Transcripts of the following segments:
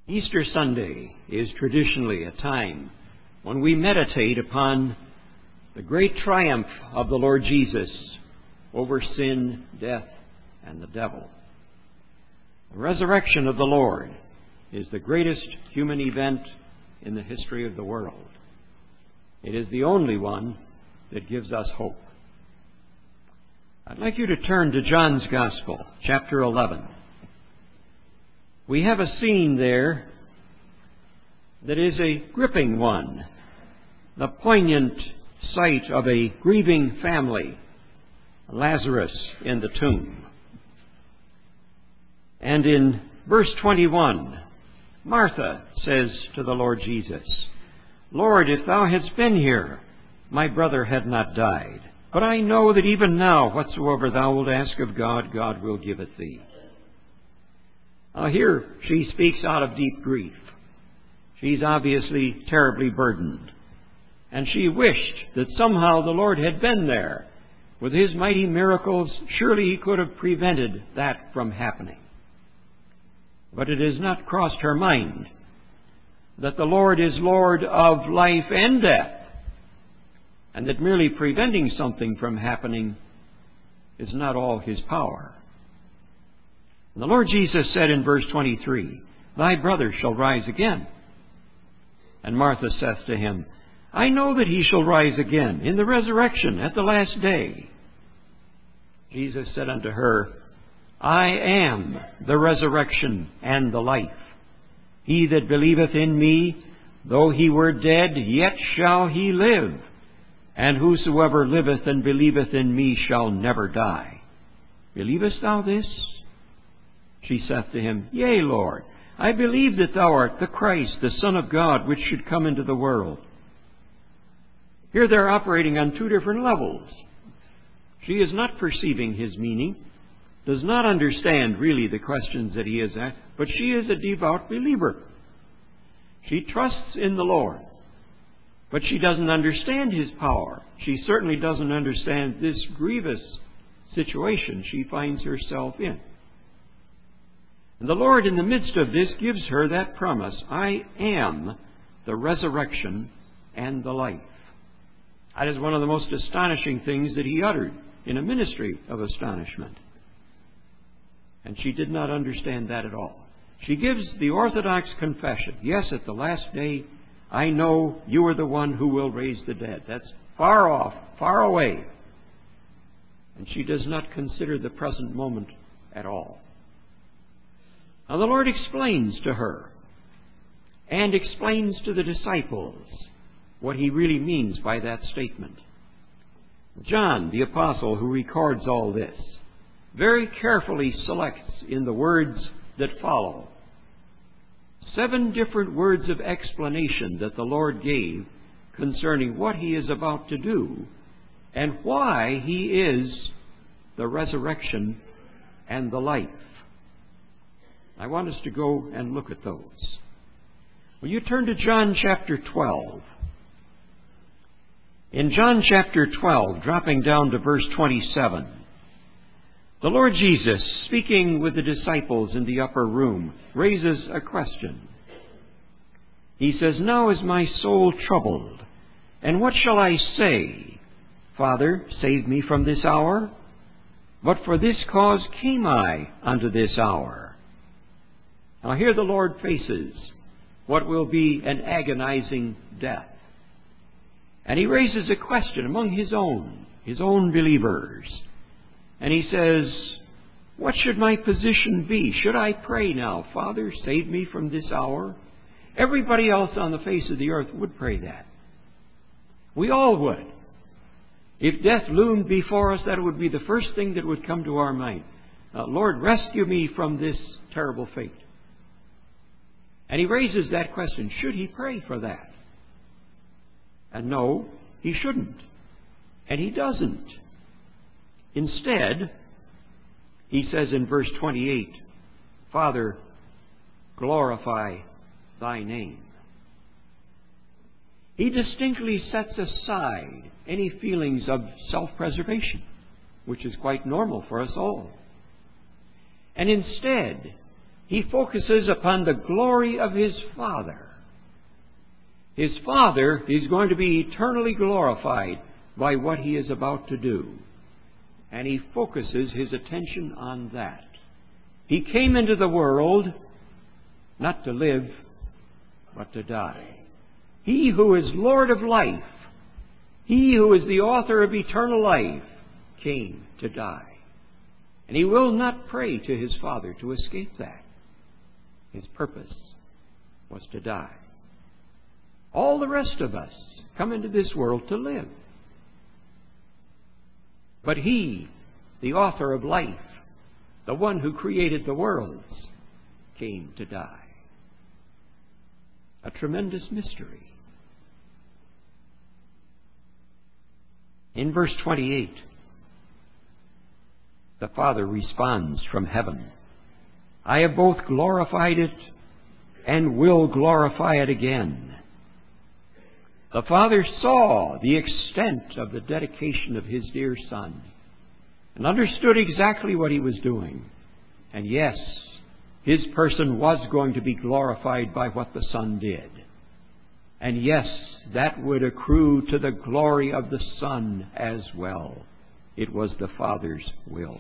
Easter Sunday is traditionally a time when we meditate upon the great triumph of the Lord Jesus over sin, death, and the devil. The resurrection of the Lord is the greatest human event in the history of the world. It is the only one that gives us hope. I'd like you to turn to John's Gospel, chapter 11. We have a scene there that is a gripping one, the poignant sight of a grieving family, Lazarus in the tomb. And in verse 21, Martha says to the Lord Jesus, "Lord, if thou hadst been here, my brother had not died. But I know that even now, whatsoever thou wilt ask of God, God will give it thee." Here she speaks out of deep grief. She's obviously terribly burdened. And she wished that somehow the Lord had been there. With His mighty miracles, surely He could have prevented that from happening. But it has not crossed her mind that the Lord is Lord of life and death, and that merely preventing something from happening is not all His power. The Lord Jesus said in verse 23, "Thy brother shall rise again." And Martha saith to Him, "I know that he shall rise again in the resurrection at the last day." Jesus said unto her, "I am the resurrection and the life. He that believeth in me, though he were dead, yet shall he live. And whosoever liveth and believeth in me shall never die. Believest thou this?" She saith to Him, "Yea, Lord, I believe that thou art the Christ, the Son of God, which should come into the world." Here they're operating on two different levels. She is not perceiving His meaning, does not understand really the questions that He is asked, but she is a devout believer. She trusts in the Lord, but she doesn't understand His power. She certainly doesn't understand this grievous situation she finds herself in. And the Lord, in the midst of this, gives her that promise, "I am the resurrection and the life." That is one of the most astonishing things that He uttered in a ministry of astonishment. And she did not understand that at all. She gives the orthodox confession, "Yes, at the last day, I know you are the one who will raise the dead." That's far off, far away. And she does not consider the present moment at all. Now the Lord explains to her and explains to the disciples what He really means by that statement. John, the apostle who records all this, very carefully selects in the words that follow 7 different words of explanation that the Lord gave concerning what He is about to do and why He is the resurrection and the life. I want us to go and look at those. Will you turn to John chapter 12? In John chapter 12, dropping down to verse 27, the Lord Jesus, speaking with the disciples in the upper room, raises a question. He says, "Now is my soul troubled, and what shall I say? Father, save me from this hour? But for this cause came I unto this hour." Now here the Lord faces what will be an agonizing death. And He raises a question among His own believers. And He says, "What should my position be? Should I pray now, 'Father, save me from this hour'?" Everybody else on the face of the earth would pray that. We all would. If death loomed before us, that would be the first thing that would come to our mind. "Lord, rescue me from this terrible fate." And He raises that question. Should he pray for that? And no, he shouldn't. And he doesn't. Instead, he says in verse 28, "Father, glorify thy name." He distinctly sets aside any feelings of self-preservation, which is quite normal for us all. And instead, He focuses upon the glory of His Father. His Father is going to be eternally glorified by what He is about to do. And He focuses His attention on that. He came into the world not to live, but to die. He who is Lord of life, He who is the author of eternal life, came to die. And He will not pray to His Father to escape that. His purpose was to die. All the rest of us come into this world to live. But He, the author of life, the one who created the worlds, came to die. A tremendous mystery. In verse 28, the Father responds from heaven, I have both glorified it and will glorify it again. The Father saw the extent of the dedication of His dear Son and understood exactly what He was doing. And yes, His person was going to be glorified by what the Son did. And yes, that would accrue to the glory of the Son as well. It was the Father's will.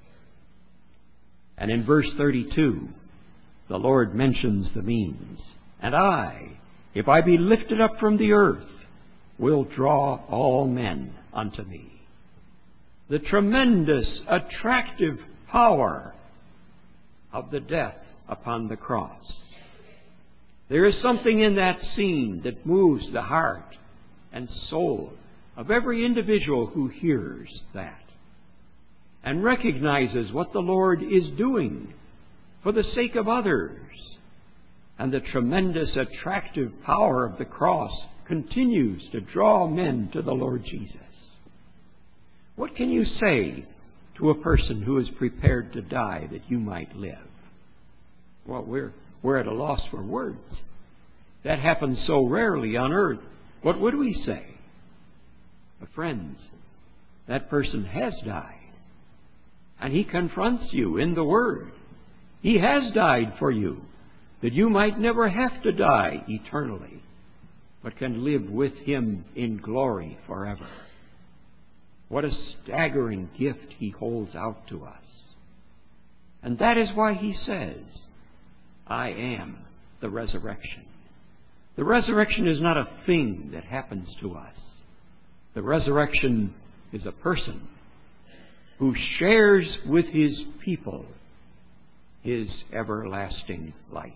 And in verse 32, the Lord mentions the means. And I, if I be lifted up from the earth, will draw all men unto me. The tremendous, attractive power of the death upon the cross. There is something in that scene that moves the heart and soul of every individual who hears that and recognizes what the Lord is doing for the sake of others. And the tremendous, attractive power of the cross continues to draw men to the Lord Jesus. What can you say to a person who is prepared to die that you might live? Well, we're at a loss for words. That happens so rarely on earth. What would we say? But friends, that person has died. And He confronts you in the Word. He has died for you, that you might never have to die eternally, but can live with Him in glory forever. What a staggering gift He holds out to us. And that is why He says, I am the resurrection. The resurrection is not a thing that happens to us. The resurrection is a person who shares with His people His everlasting life.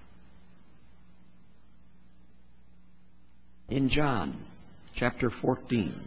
In John chapter 14,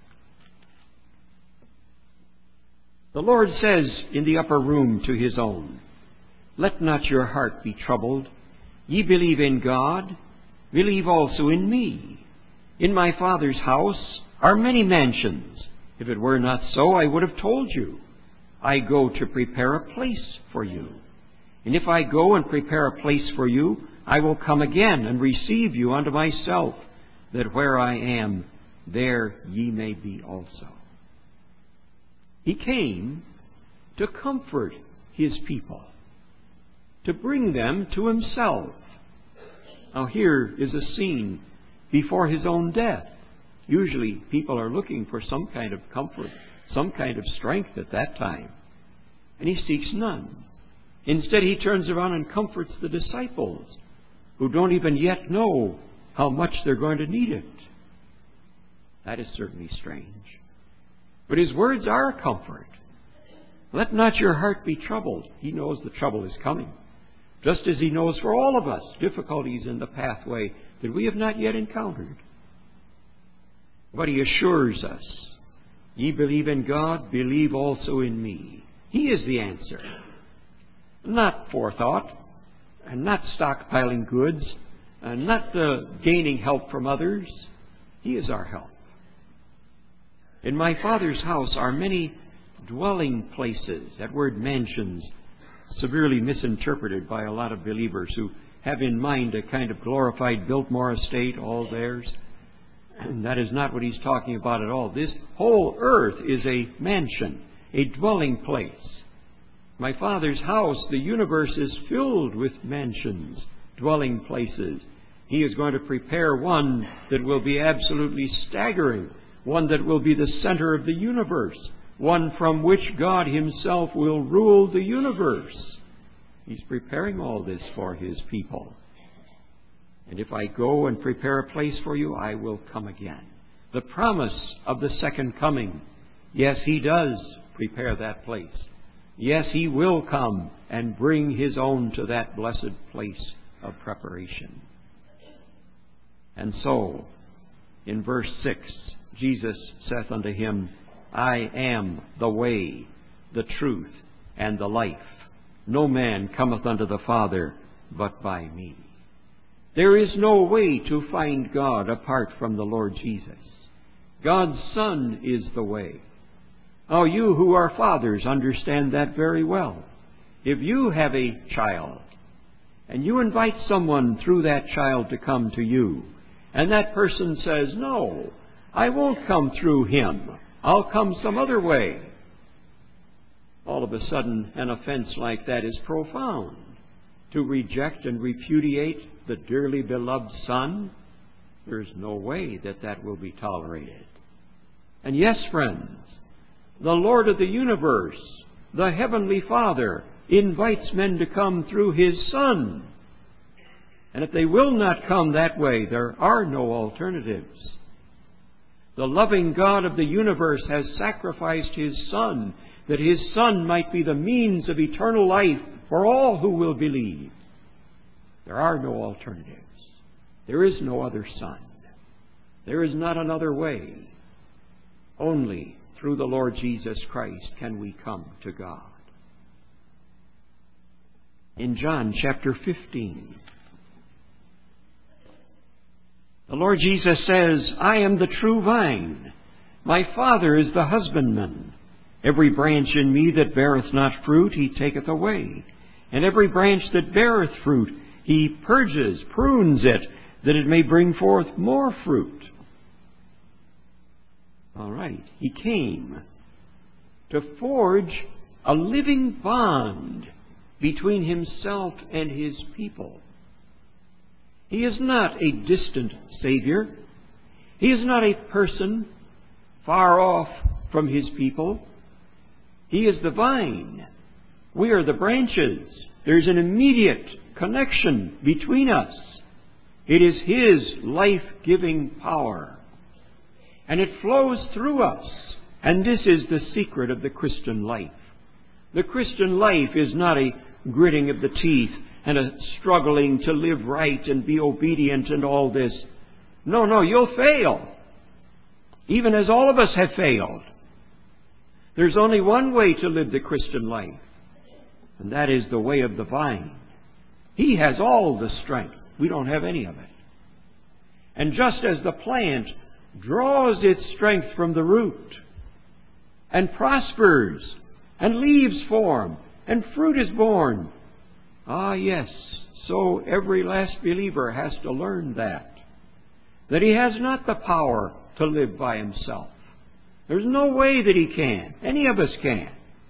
the Lord says in the upper room to His own, Let not your heart be troubled. Ye believe in God, believe also in me. In my Father's house are many mansions. If it were not so, I would have told you. I go to prepare a place for you. And if I go and prepare a place for you, I will come again and receive you unto myself, that where I am, there ye may be also. He came to comfort His people, to bring them to Himself. Now here is a scene before His own death. Usually people are looking for some kind of comfort, some kind of strength at that time. And He seeks none. Instead, He turns around and comforts the disciples who don't even yet know how much they're going to need it. That is certainly strange. But His words are comfort. Let not your heart be troubled. He knows the trouble is coming. Just as He knows for all of us difficulties in the pathway that we have not yet encountered. But He assures us, ye believe in God, believe also in me. He is the answer. Not forethought, and not stockpiling goods, and not gaining help from others. He is our help. In my Father's house are many dwelling places. That word mansions, severely misinterpreted by a lot of believers who have in mind a kind of glorified Biltmore estate, all theirs. And that is not what He's talking about at all. This whole earth is a mansion, a dwelling place. My Father's house, the universe, is filled with mansions, dwelling places. He is going to prepare one that will be absolutely staggering, one that will be the center of the universe, one from which God Himself will rule the universe. He's preparing all this for His people. And if I go and prepare a place for you, I will come again. The promise of the second coming. Yes, He does prepare that place. Yes, He will come and bring His own to that blessed place of preparation. And so, in verse 6, Jesus saith unto him, I am the way, the truth, and the life. No man cometh unto the Father but by me. There is no way to find God apart from the Lord Jesus. God's Son is the way. Oh, you who are fathers understand that very well. If you have a child, and you invite someone through that child to come to you, and that person says, no, I won't come through him. I'll come some other way. All of a sudden, an offense like that is profound. To reject and repudiate the dearly beloved Son, there's no way that that will be tolerated. And yes, friends, the Lord of the universe, the Heavenly Father, invites men to come through His Son. And if they will not come that way, there are no alternatives. The loving God of the universe has sacrificed His Son, that His Son might be the means of eternal life for all who will believe. There are no alternatives. There is no other Son. There is not another way. Only through the Lord Jesus Christ can we come to God. In John chapter 15, the Lord Jesus says, I am the true vine. My Father is the husbandman. Every branch in me that beareth not fruit, He taketh away. And every branch that beareth fruit, He purges, prunes it, that it may bring forth more fruit. All right. He came to forge a living bond between Himself and His people. He is not a distant Savior. He is not a person far off from His people. He is the vine. We are the branches. There's an immediate connection between us. It is His life-giving power. And it flows through us. And this is the secret of the Christian life. The Christian life is not a gritting of the teeth and a struggling to live right and be obedient and all this. No, you'll fail. Even as all of us have failed. There's only one way to live the Christian life. And that is the way of the vine. He has all the strength. We don't have any of it. And just as the plant draws its strength from the root and prospers and leaves form and fruit is born, yes, so every last believer has to learn that he has not the power to live by himself. There's no way that he can. Any of us can.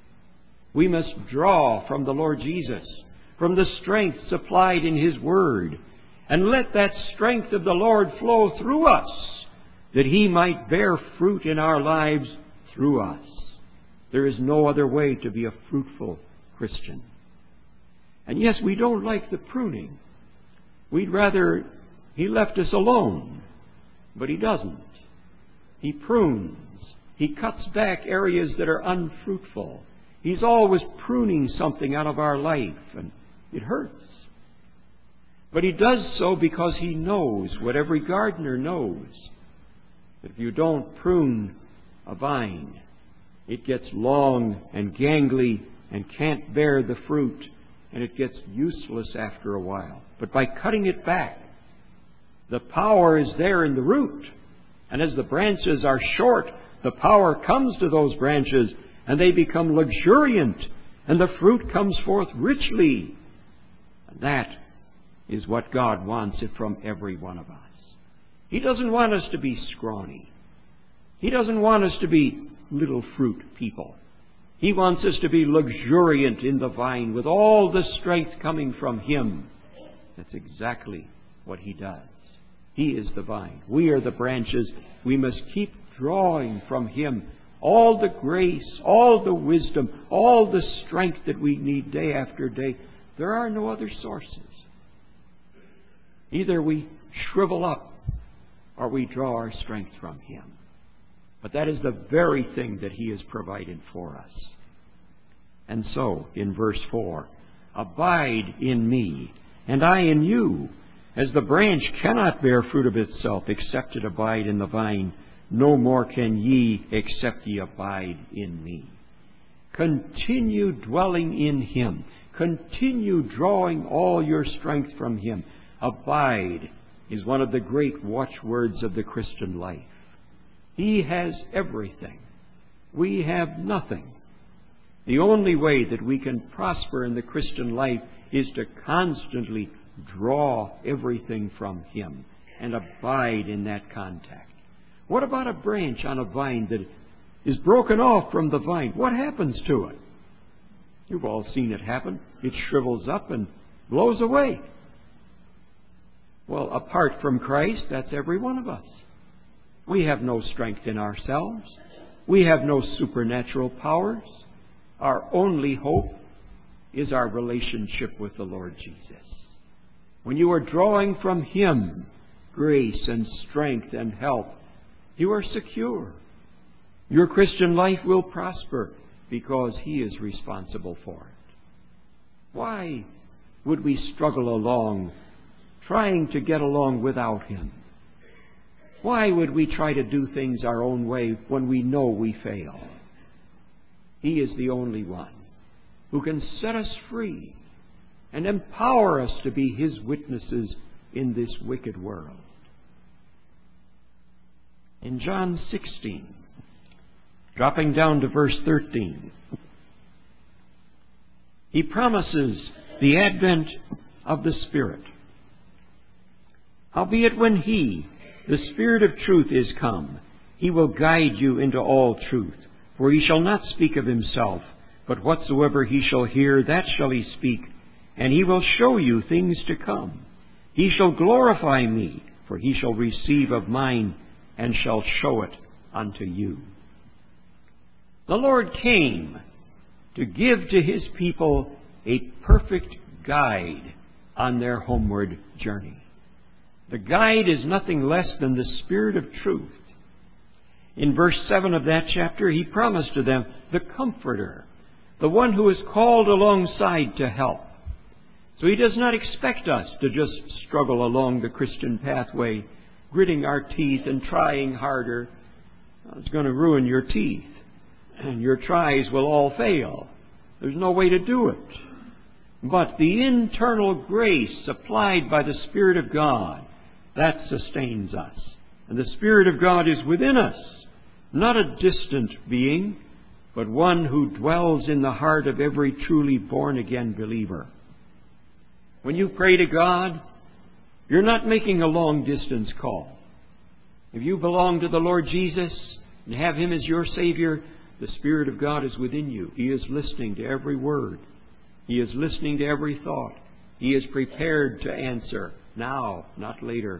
We must draw from the Lord Jesus, from the strength supplied in His Word, and let that strength of the Lord flow through us, that He might bear fruit in our lives through us. There is no other way to be a fruitful Christian. And yes, we don't like the pruning. We'd rather He left us alone. But He doesn't. He prunes. He cuts back areas that are unfruitful. He's always pruning something out of our life, and it hurts. But He does so because He knows what every gardener knows. That if you don't prune a vine, it gets long and gangly and can't bear the fruit, and it gets useless after a while. But by cutting it back, the power is there in the root. And as the branches are short, the power comes to those branches, and they become luxuriant, and the fruit comes forth richly. And that is what God wants it from every one of us. He doesn't want us to be scrawny. He doesn't want us to be little fruit people. He wants us to be luxuriant in the vine with all the strength coming from Him. That's exactly what He does. He is the vine. We are the branches. We must keep drawing from Him all the grace, all the wisdom, all the strength that we need day after day. There are no other sources. Either we shrivel up or we draw our strength from Him. But that is the very thing that He has provided for us. And so, in verse 4, abide in me, and I in you. As the branch cannot bear fruit of itself except it abide in the vine, no more can ye except ye abide in me. Continue dwelling in Him. Continue drawing all your strength from Him. Abide is one of the great watchwords of the Christian life. He has everything. We have nothing. The only way that we can prosper in the Christian life is to constantly draw everything from Him and abide in that contact. What about a branch on a vine that is broken off from the vine? What happens to it? You've all seen it happen. It shrivels up and blows away. Well, apart from Christ, that's every one of us. We have no strength in ourselves. We have no supernatural powers. Our only hope is our relationship with the Lord Jesus. When you are drawing from Him grace and strength and help, you are secure. Your Christian life will prosper because He is responsible for it. Why would we struggle along, trying to get along without Him? Why would we try to do things our own way when we know we fail? He is the only one who can set us free and empower us to be His witnesses in this wicked world. In John 16, dropping down to verse 13, He promises the advent of the Spirit. Howbeit when He, the Spirit of truth, is come, He will guide you into all truth. For He shall not speak of Himself, but whatsoever He shall hear, that shall He speak, and He will show you things to come. He shall glorify me, for He shall receive of mine, and shall show it unto you. The Lord came to give to His people a perfect guide on their homeward journey. The guide is nothing less than the Spirit of truth. In verse 7 of that chapter, He promised to them the Comforter, the one who is called alongside to help. So He does not expect us to just struggle along the Christian pathway, gritting our teeth and trying harder. It's going to ruin your teeth, and your tries will all fail. There's no way to do it. But the internal grace supplied by the Spirit of God, that sustains us. And the Spirit of God is within us, not a distant being, but one who dwells in the heart of every truly born-again believer. When you pray to God, you're not making a long-distance call. If you belong to the Lord Jesus and have Him as your Savior, the Spirit of God is within you. He is listening to every word. He is listening to every thought. He is prepared to answer now, not later.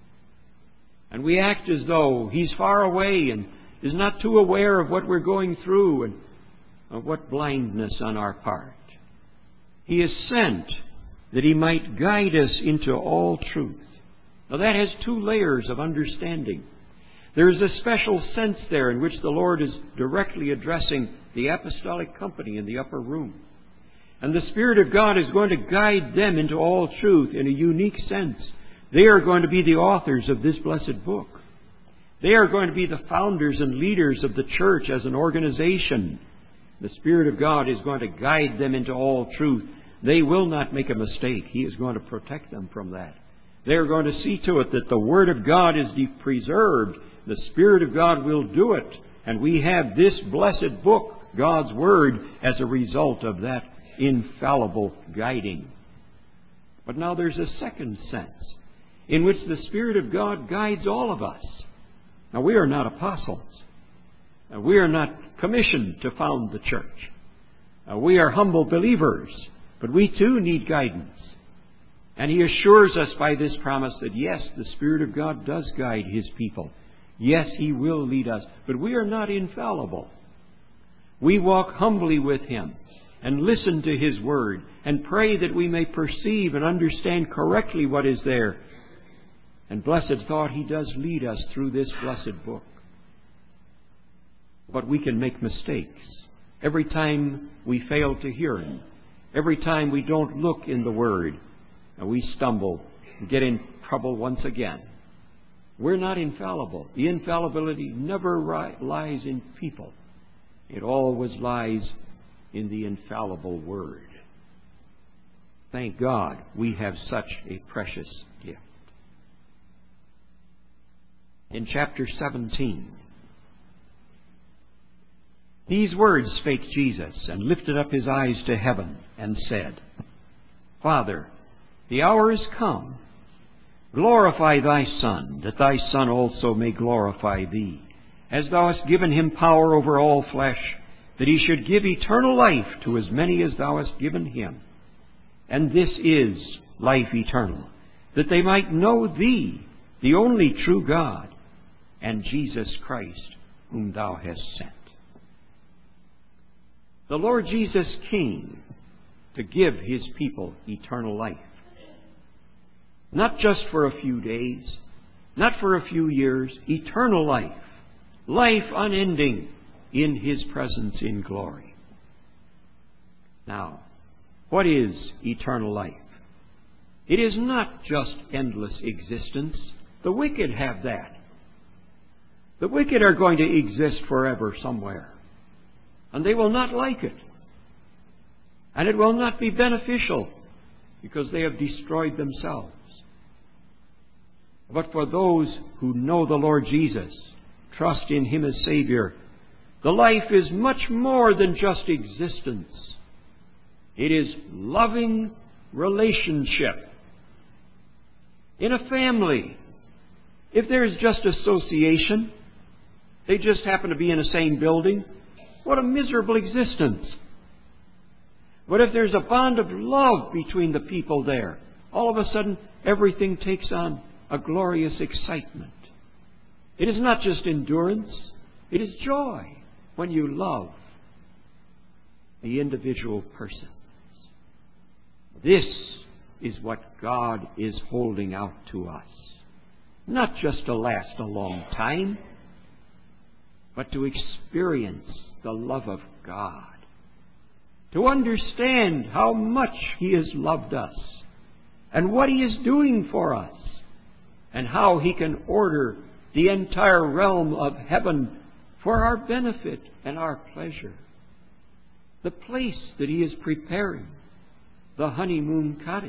And we act as though He's far away and is not too aware of what we're going through and of what blindness on our part. He is sent that He might guide us into all truth. Now that has two layers of understanding. There is a special sense there in which the Lord is directly addressing the apostolic company in the upper room. And the Spirit of God is going to guide them into all truth in a unique sense. They are going to be the authors of this blessed book. They are going to be the founders and leaders of the church as an organization. The Spirit of God is going to guide them into all truth. They will not make a mistake. He is going to protect them from that. They are going to see to it that the Word of God is preserved. The Spirit of God will do it. And we have this blessed book, God's Word, as a result of that infallible guiding. But now there's a second sense in which the Spirit of God guides all of us. Now we are not apostles. We are not commissioned to found the church. We are humble believers, but we too need guidance. And He assures us by this promise that yes, the Spirit of God does guide His people. Yes, He will lead us, but we are not infallible. We walk humbly with Him and listen to His Word and pray that we may perceive and understand correctly what is there. And blessed thought, He does lead us through this blessed book. But we can make mistakes. Every time we fail to hear Him, every time we don't look in the Word, and we stumble and get in trouble once again. We're not infallible. The infallibility never lies in people. It always lies in the infallible Word. Thank God we have such a precious gift. In chapter 17, these words spake Jesus, and lifted up His eyes to heaven, and said, Father, the hour is come. Glorify Thy Son, that Thy Son also may glorify Thee, as Thou hast given Him power over all flesh, that He should give eternal life to as many as Thou hast given Him. And this is life eternal, that they might know Thee, the only true God, and Jesus Christ, whom Thou hast sent. The Lord Jesus came to give His people eternal life. Not just for a few days, not for a few years, eternal life. Life unending in His presence in glory. Now, what is eternal life? It is not just endless existence. The wicked have that. The wicked are going to exist forever somewhere. And they will not like it. And it will not be beneficial because they have destroyed themselves. But for those who know the Lord Jesus, trust in Him as Savior, the life is much more than just existence. It is loving relationship. In a family, if there is just association, they just happen to be in the same building, what a miserable existence. But if there's a bond of love between the people there, all of a sudden everything takes on a glorious excitement. It is not just endurance, it is joy when you love the individual persons. This is what God is holding out to us. Not just to last a long time, but to experience the love of God. To understand how much He has loved us and what He is doing for us and how He can order the entire realm of heaven for our benefit and our pleasure. The place that He is preparing, the honeymoon cottage,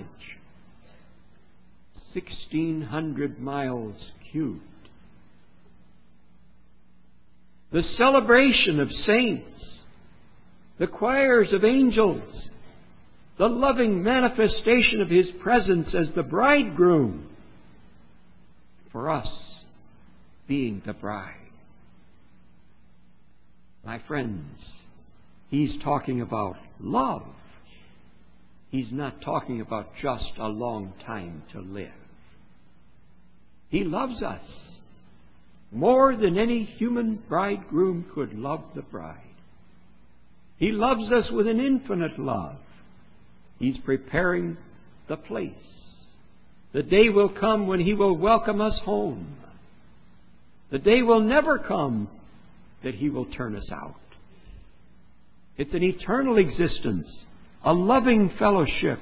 1,600 miles cubed. The celebration of saints, the choirs of angels, the loving manifestation of His presence as the bridegroom, for us being the bride. My friends, He's talking about love. He's not talking about just a long time to live. He loves us more than any human bridegroom could love the bride. He loves us with an infinite love. He's preparing the place. The day will come when He will welcome us home. The day will never come that He will turn us out. It's an eternal existence, a loving fellowship.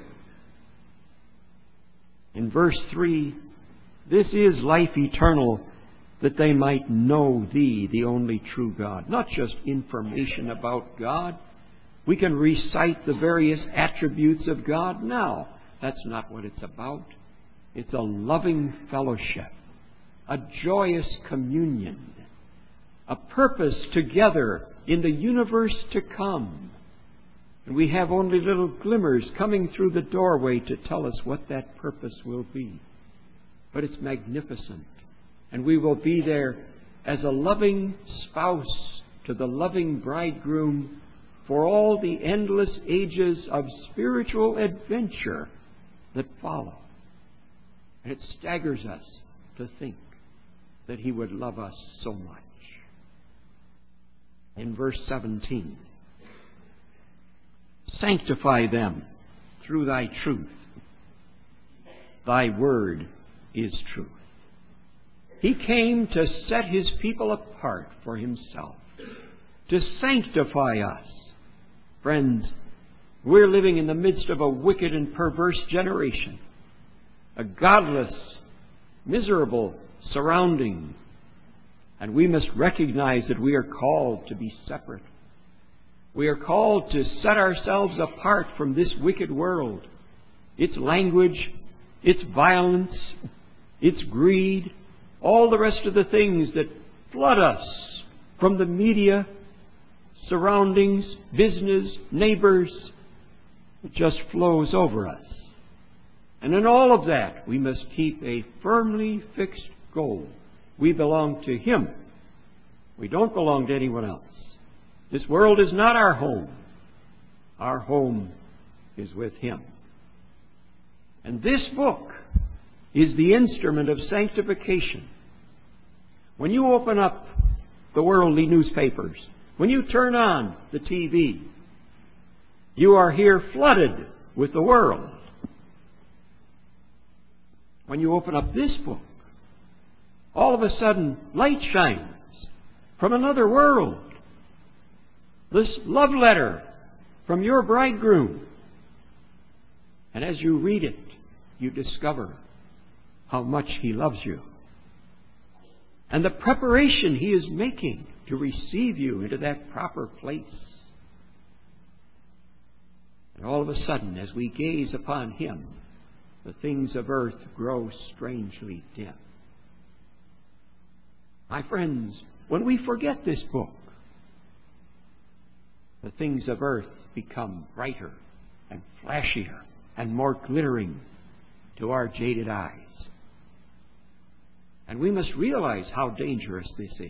In verse 3, this is life eternal, that they might know Thee, the only true God. Not just information about God. We can recite the various attributes of God now. That's not what it's about. It's a loving fellowship, a joyous communion, a purpose together in the universe to come. And we have only little glimmers coming through the doorway to tell us what that purpose will be. But it's magnificent. And we will be there as a loving spouse to the loving bridegroom for all the endless ages of spiritual adventure that follow. And it staggers us to think that He would love us so much. In verse 17, sanctify them through Thy truth. Thy word is truth. He came to set His people apart for Himself, to sanctify us. Friends, we're living in the midst of a wicked and perverse generation, a godless, miserable surrounding, and we must recognize that we are called to be separate. We are called to set ourselves apart from this wicked world, its language, its violence, its greed, all the rest of the things that flood us from the media, surroundings, business, neighbors. It just flows over us. And in all of that, we must keep a firmly fixed goal. We belong to Him. We don't belong to anyone else. This world is not our home. Our home is with Him. And this book is the instrument of sanctification. When you open up the worldly newspapers, when you turn on the TV, you are here flooded with the world. When you open up this book, all of a sudden light shines from another world. This love letter from your bridegroom. And as you read it, you discover how much He loves you, and the preparation He is making to receive you into that proper place. And all of a sudden, as we gaze upon Him, the things of earth grow strangely dim. My friends, when we forget this book, the things of earth become brighter and flashier and more glittering to our jaded eyes. And we must realize how dangerous this is.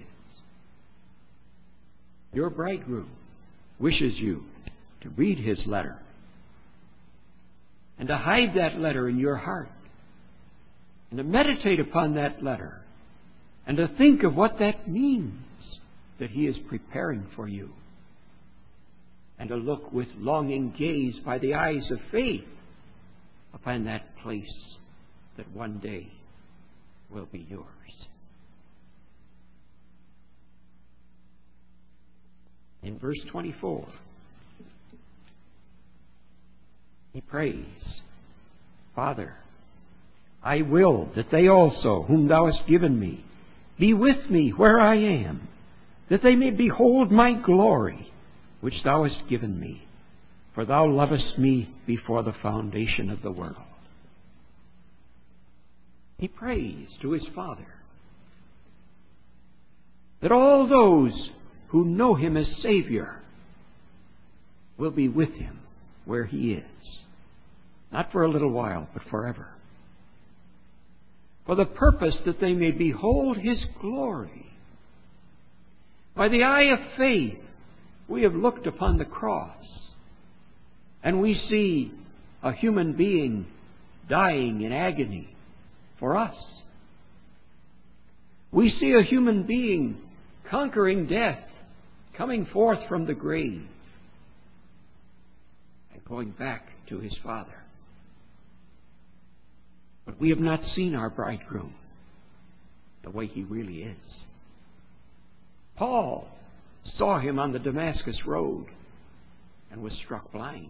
Your bridegroom wishes you to read his letter and to hide that letter in your heart and to meditate upon that letter and to think of what that means that He is preparing for you, and to look with longing gaze by the eyes of faith upon that place that one day will be yours. In verse 24, he prays, Father, I will that they also, whom Thou hast given me, be with me where I am, that they may behold my glory, which Thou hast given me, for Thou lovest me before the foundation of the world. He prays to his Father that all those who know Him as Savior will be with Him where He is. Not for a little while, but forever. For the purpose that they may behold His glory. By the eye of faith, we have looked upon the cross, and we see a human being dying in agony for us. We see a human being conquering death, coming forth from the grave, and going back to His Father. But we have not seen our bridegroom the way He really is. Paul saw Him on the Damascus road and was struck blind.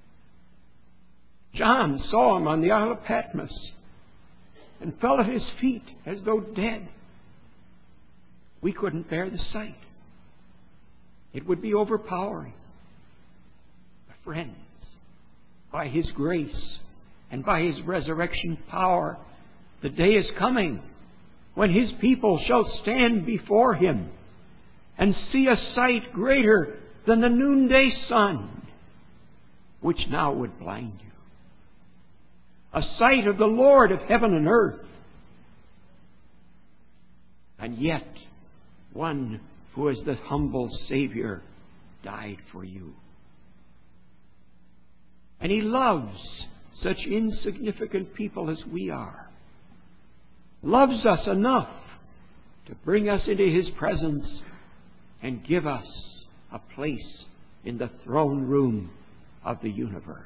John saw Him on the Isle of Patmos and fell at His feet as though dead. We couldn't bear the sight. It would be overpowering. But friends, by His grace and by His resurrection power, the day is coming when His people shall stand before Him and see a sight greater than the noonday sun, which now would blind you. A sight of the Lord of heaven and earth. And yet, one who is the humble Savior died for you And He loves such insignificant people as we are. Loves us enough to bring us into His presence and give us a place in the throne room of the universe.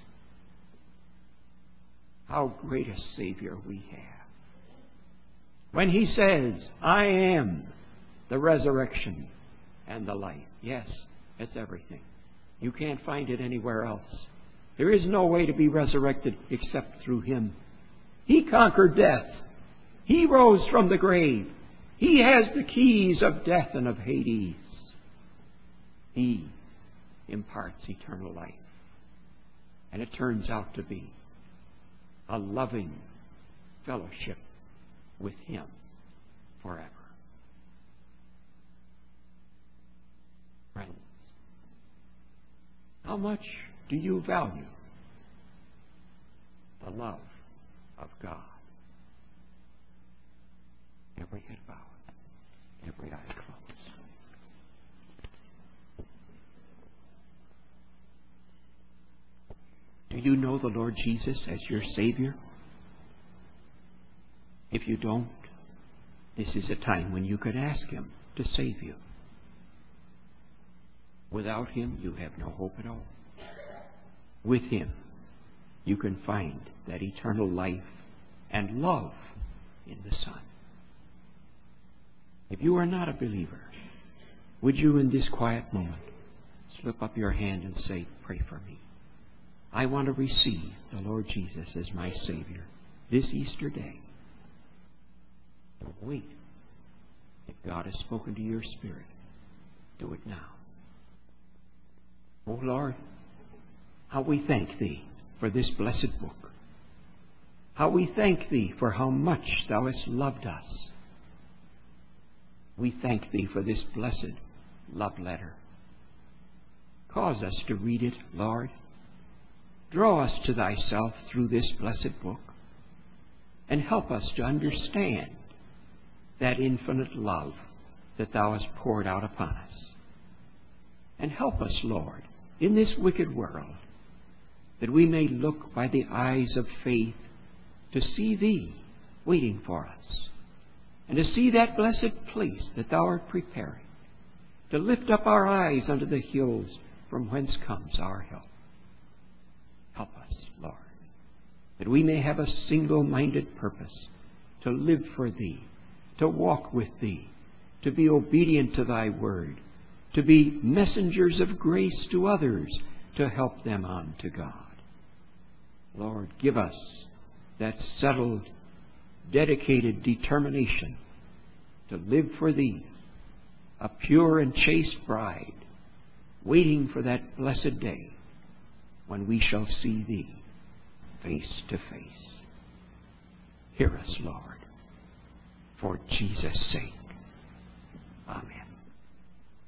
How great a Savior we have. When He says, I am the resurrection and the life. Yes, it's everything. You can't find it anywhere else. There is no way to be resurrected except through Him. He conquered death. He rose from the grave. He has the keys of death and of Hades. He imparts eternal life. And it turns out to be a loving fellowship with Him forever. Friends, how much do you value the love of God? Every head bowed, every eye closed. Do you know the Lord Jesus as your Savior? If you don't, this is a time when you could ask Him to save you. Without Him, you have no hope at all. With Him, you can find that eternal life and love in the Son. If you are not a believer, would you in this quiet moment slip up your hand and say, pray for me. I want to receive the Lord Jesus as my Savior this Easter day. Don't wait. If God has spoken to your spirit, do it now. Oh Lord, how we thank Thee for this blessed book. How we thank Thee for how much Thou hast loved us. We thank Thee for this blessed love letter. Cause us to read it, Lord. Draw us to Thyself through this blessed book, and help us to understand that infinite love that Thou hast poured out upon us. And help us, Lord, in this wicked world, that we may look by the eyes of faith to see Thee waiting for us, and to see that blessed place that Thou art preparing, to lift up our eyes unto the hills from whence comes our help. Help us, Lord, that we may have a single-minded purpose to live for Thee, to walk with Thee, to be obedient to Thy word, to be messengers of grace to others, to help them on to God. Lord, give us that settled, dedicated determination to live for Thee, a pure and chaste bride, waiting for that blessed day when we shall see Thee face to face. Hear us, Lord, for Jesus' sake.